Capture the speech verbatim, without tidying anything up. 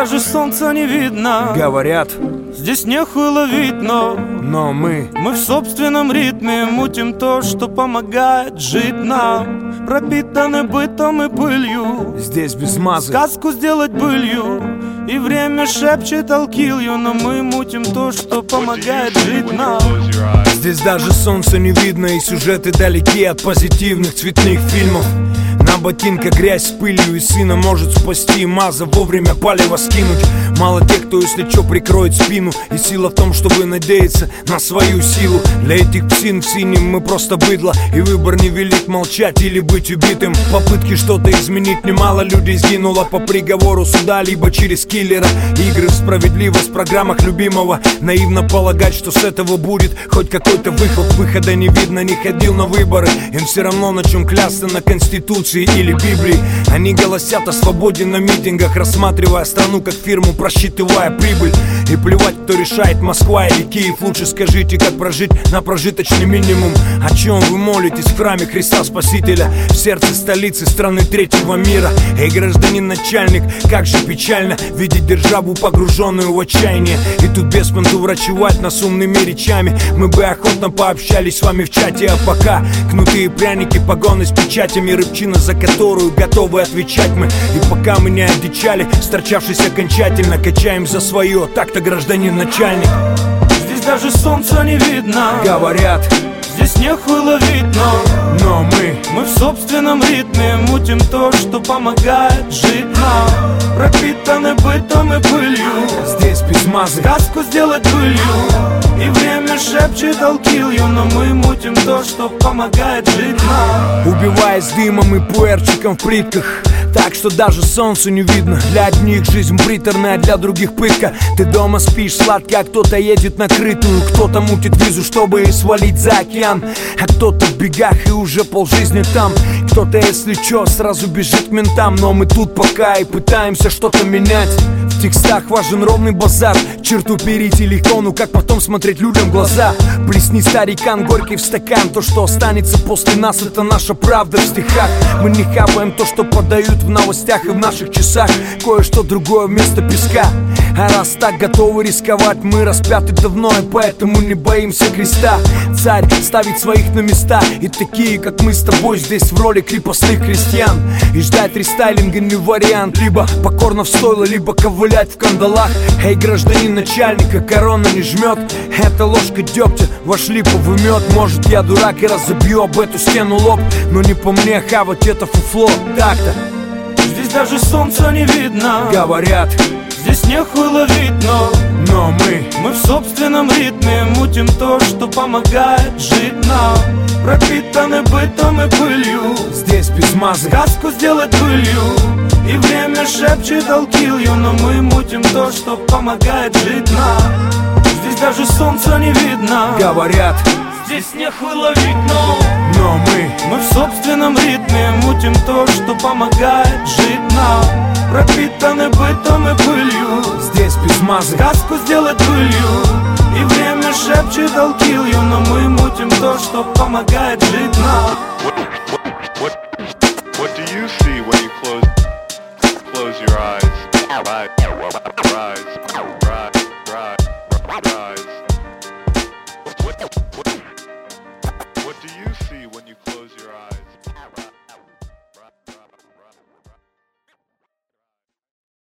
даже солнца не видно. Говорят, здесь нехуй ловить, но но мы Мы в собственном ритме мутим то, что помогает жить нам. Пропитаны бытом и пылью, здесь без мазы. сказку сделать былью. И время шепчет I'll kill you, но мы мутим то, что помогает жить нам. Здесь даже солнца не видно, и сюжеты далеки от позитивных цветных фильмов. На ботинках грязь с пылью, и сына может спасти маза, вовремя палево скинуть. Мало тех, кто, если чё, прикроет спину. И сила в том, чтобы надеяться на свою силу. Для этих псин в синем мы просто быдло, и выбор не велит молчать или быть убитым. Попытки что-то изменить, немало людей сгинуло по приговору суда, либо через киллера. Игры в справедливость в программах любимого. Наивно полагать, что с этого будет хоть какой-то выход. Выхода не видно, не ходил на выборы. Им все равно на чем клясться, на Конституции или Библии. Они голосят о свободе на митингах, рассматривая страну как фирму, просчитывая прибыль. И плевать, кто решает, Москва или Киев. Лучше скажите, как прожить на прожиточный минимум. О чем вы молитесь в храме Христа Спасителя, в сердце столицы страны третьего мира? Эй, гражданин начальник, как же печально видеть державу, погруженную в отчаяние. И тут без понту врачевать нас умными речами. Мы бы охотно пообщались с вами в чате, а пока кнутые пряники, погоны с печатями, рыбчина, за которую готовы отвечать мы. И пока мы не одичали, сторчавшись окончательно, качаем за свое, так-то, гражданин начальник. Здесь даже солнца не видно. Говорят, здесь нехуй ловить, но но мы Мы в собственном ритме мутим то, что помогает жить нам. Пропитаны бытом и пылью, здесь без мазы. сказку сделать былью. И время шепчет I'll kill you, но мы мутим то, что помогает жить нам. Убиваясь дымом и пуэрчиком в плитках, так что даже солнцу не видно. Для одних жизнь приторная, для других пытка. Ты дома спишь сладко, а кто-то едет на крытую. Кто-то мутит визу, чтобы свалить за океан, а кто-то в бегах и уже полжизни там. Кто-то, если чё, сразу бежит к ментам. Но мы тут пока и пытаемся что-то менять. В текстах важен ровный базар. Черту перейти легко, ну как потом смотреть людям в глаза? Плесни, старикан, горький в стакан. То, что останется после нас, это наша правда в стихах. Мы не хапаем то, что подают в новостях и в наших часах. Кое-что другое вместо песка. А раз так готовы рисковать, мы распяты давно, и поэтому не боимся креста. Царь ставит своих на места, и такие, как мы с тобой, здесь в роли крепостных крестьян. И ждать рестайлинга не вариант. Либо покорно в стойло, либо ковылять в кандалах. Эй, гражданин начальника, корона не жмет. Это ложка дегтя, ваш липовый мед. Может, я дурак и разобью об эту стену лоб, но не по мне хавать это фуфло. Так-то Здесь даже солнца не видно. говорят, здесь нехуй ловить, но но мы Мы в собственном ритме мутим то, что помогает жить нам. Пропитаны бытом и пылью, здесь без мазы. сказку сделать былью. И время шепчет I'll kill you, но мы мутим то, что помогает жить нам. Здесь даже солнца не видно. Говорят, здесь нехуй ловить, но но мы Мы в собственном ритме мутим то, что помогает жить нам. Пропитаны бытом и пылью, здесь без мазы. сказку сделать былью. И время шепчет I'll kill you, но мы мутим то, что помогает жить нам. What, what, what, what do you see when you close, close your eyes? Right.